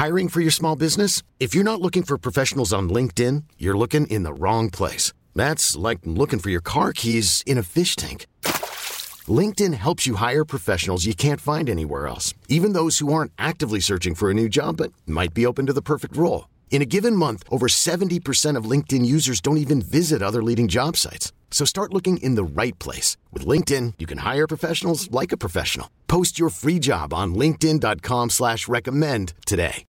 Hiring for your small business? If you're not looking for professionals on LinkedIn, you're looking in the wrong place. That's like looking for your car keys in a fish tank. LinkedIn helps you hire professionals you can't find anywhere else, even those who aren't actively searching for a new job but might be open to the perfect role. In a given month, over 70% of LinkedIn users don't even visit other leading job sites. So start looking in the right place. With LinkedIn, you can hire professionals like a professional. Post your free job on linkedin.com/recommend today.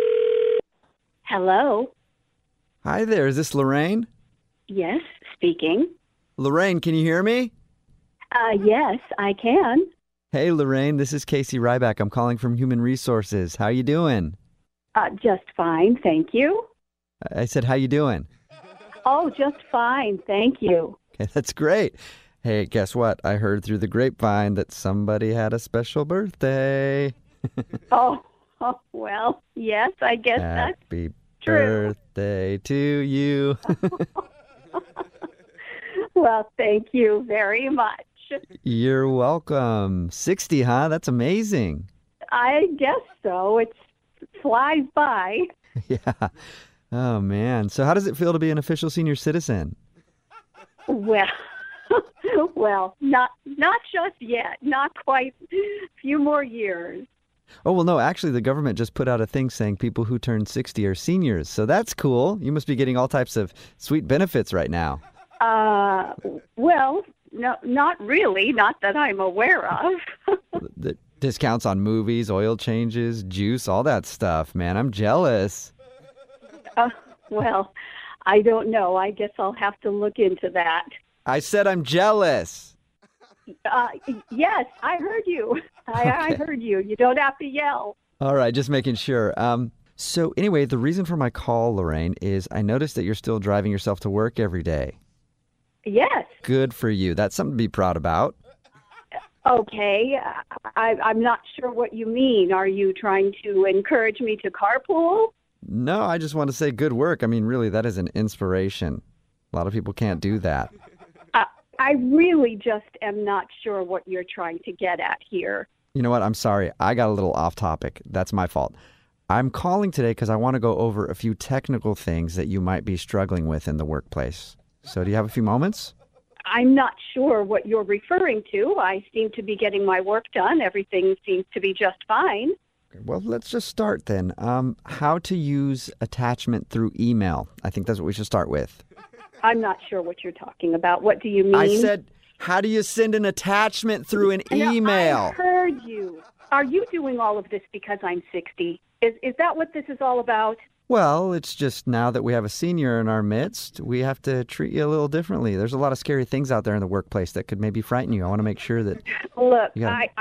Hello. Hi there, is this Lorraine? Yes, speaking. Lorraine, can you hear me? Yes, I can. Hey Lorraine, this is Casey Ryback. I'm calling from Human Resources. How you doing? Just fine, thank you. I said, how you doing? Oh, just fine, thank you. Okay, that's great. Hey, guess what? I heard through the grapevine that somebody had a special birthday. Oh, well, yes, I guess that's Happy true. birthday to you. Well, thank you very much. You're welcome. 60, huh? That's amazing. I guess so. It flies by. Yeah. Oh, man. So how does it feel to be an official senior citizen? Well, not just yet. Not quite. A few more years. Oh, well, no, actually, the government just put out a thing saying people who turn 60 are seniors. So that's cool. You must be getting all types of sweet benefits right now. Well, no, not really. Not that I'm aware of. The discounts on movies, oil changes, juice, all that stuff, man. I'm jealous. Well, I don't know. I guess I'll have to look into that. I said I'm jealous. Yes, I heard you. I heard you. You don't have to yell. All right, just making sure. So anyway, the reason for my call, Lorraine, is I noticed that you're still driving yourself to work every day. Yes. Good for you. That's something to be proud about. Okay. I'm not sure what you mean. Are you trying to encourage me to carpool? No, I just want to say good work. I mean, really, that is an inspiration. A lot of people can't do that. I really just am not sure what you're trying to get at here. You know what? I'm sorry. I got a little off topic. That's my fault. I'm calling today because I want to go over a few technical things that you might be struggling with in the workplace. So do you have a few moments? I'm not sure what you're referring to. I seem to be getting my work done. Everything seems to be just fine. Well, let's just start then. How to use attachment through email. I think that's what we should start with. I'm not sure what you're talking about. What do you mean? I said, how do you send an attachment through an email? I heard you. Are you doing all of this because I'm 60? Is that what this is all about? Well, it's just now that we have a senior in our midst, we have to treat you a little differently. There's a lot of scary things out there in the workplace that could maybe frighten you. I want to make sure that... Look,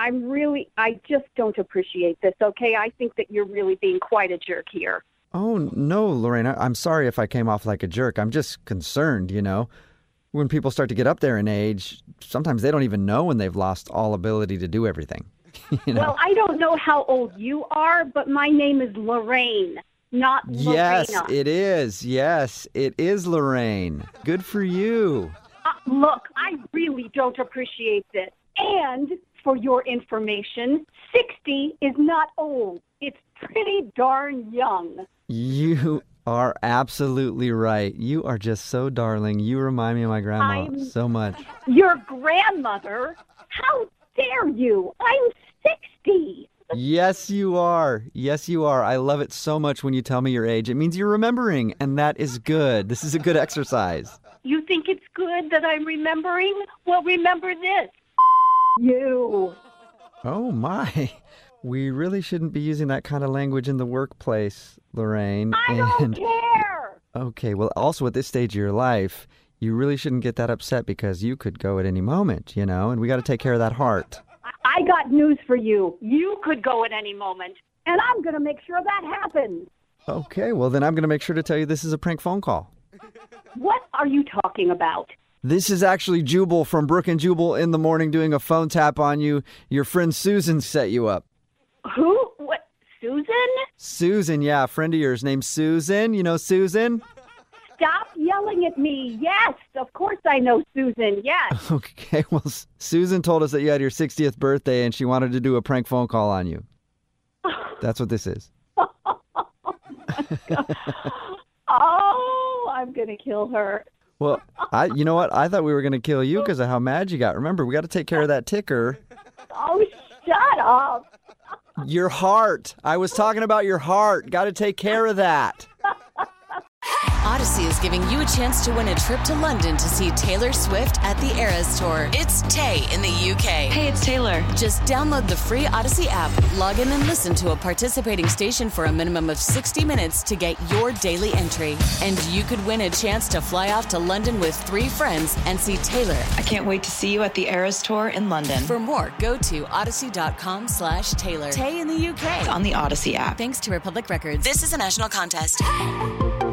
I just don't appreciate this, okay? I think that you're really being quite a jerk here. Oh, no, Lorraine, I'm sorry if I came off like a jerk. I'm just concerned, you know. When people start to get up there in age, sometimes they don't even know when they've lost all ability to do everything. You know? Well, I don't know how old you are, but my name is Lorraine, not Lorena. Yes, it is. Yes, it is Lorraine. Good for you. Look, I really don't appreciate this. And for your information, 60 is not old. It's pretty darn young. You are absolutely right. You are just so darling. You remind me of my grandma so much. Your grandmother? How dare you? I'm 60. Yes, you are. Yes, you are. I love it so much when you tell me your age. It means you're remembering, and that is good. This is a good exercise. You think it's good that I'm remembering? Well, remember this. You. Oh, my. We really shouldn't be using that kind of language in the workplace, Lorraine. I don't care. Okay, well, also at this stage of your life, you really shouldn't get that upset because you could go at any moment, you know, and we got to take care of that heart. I got news for you. You could go at any moment, and I'm going to make sure that happens. Okay, well, then I'm going to make sure to tell you this is a prank phone call. What are you talking about? This is actually Jubal from Brook and Jubal in the morning doing a phone tap on you. Your friend Susan set you up. Who? What? Susan? Susan, yeah, a friend of yours named Susan. You know Susan? Stop yelling at me. Yes, of course I know Susan. Yes. Okay, well, Susan told us that you had your 60th birthday and she wanted to do a prank phone call on you. That's what this is. Oh, I'm going to kill her. Well, you know what? I thought we were going to kill you because of how mad you got. Remember, we got to take care of that ticker. Oh, shut up. Your heart. I was talking about your heart. Got to take care of that. Odyssey is giving you a chance to win a trip to London to see Taylor Swift at the Eras Tour. It's Tay in the UK. Hey, it's Taylor. Just download the free Odyssey app, log in and listen to a participating station for a minimum of 60 minutes to get your daily entry. And you could win a chance to fly off to London with 3 friends and see Taylor. I can't wait to see you at the Eras Tour in London. For more, go to odyssey.com/Taylor. Tay in the UK. It's on the Odyssey app. Thanks to Republic Records. This is a national contest.